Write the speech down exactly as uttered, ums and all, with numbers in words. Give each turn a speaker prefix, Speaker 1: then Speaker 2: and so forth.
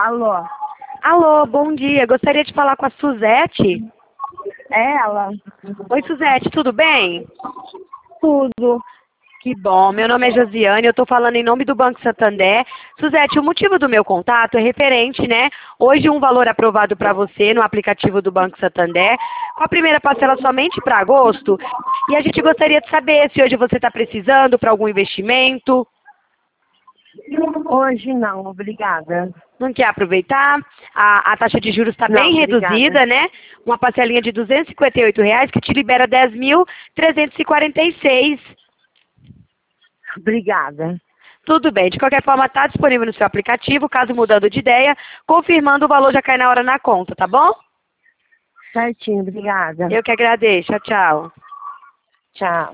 Speaker 1: Alô?
Speaker 2: Alô, bom dia. Gostaria de falar com a Suzete.
Speaker 1: É ela?
Speaker 2: Oi, Suzete, tudo bem?
Speaker 1: Tudo.
Speaker 2: Que bom. Meu nome é Josiane, eu estou falando em nome do Banco Santander. Suzete, o motivo do meu contato é referente, né? Hoje um valor aprovado para você no aplicativo do Banco Santander, com a primeira parcela somente para agosto. E a gente gostaria de saber se hoje você está precisando para algum investimento.
Speaker 1: Hoje não, obrigada.
Speaker 2: Não quer aproveitar? A, a taxa de juros está bem
Speaker 1: Não, obrigada.
Speaker 2: reduzida, né? Uma parcelinha de duzentos e cinquenta e oito reais que te libera dez mil trezentos e quarenta e seis.
Speaker 1: Obrigada.
Speaker 2: Tudo bem. De qualquer forma, está disponível no seu aplicativo. Caso mudando de ideia, confirmando o valor já cai na hora na conta, tá bom?
Speaker 1: Certinho, obrigada.
Speaker 2: Eu que agradeço. Tchau, tchau.
Speaker 1: Tchau.